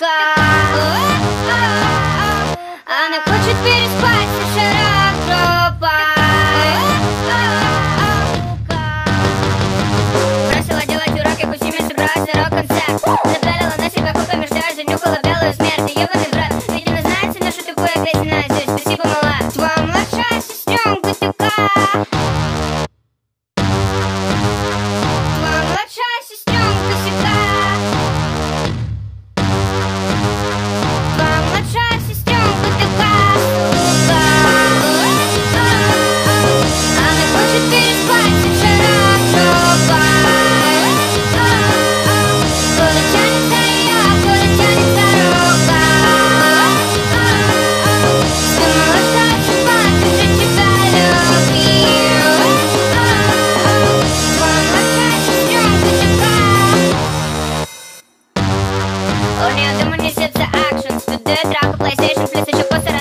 сука. Она хочет переспать с шарагропа. Бросила делать уроки, кучами собралась на рок-концерт. Напялила на себя купами, ждать, занюхала белую смерть. Ебаный брат, видимо, знает нашу тупую песню наизусть. Спасибо, мала. Твоя младшая сестренка такая. Твоя младшая сестренка такая. Твоя младшая сестренка такая, сука. Она хочет переспать с шарагропа. Куда тянется я, куда тянется рука. Ты младшая собака, же тебя люблю. Твоя младшая сестренка такая. У нее дома несется акшн, студия, драка, PlayStation, плюс еще после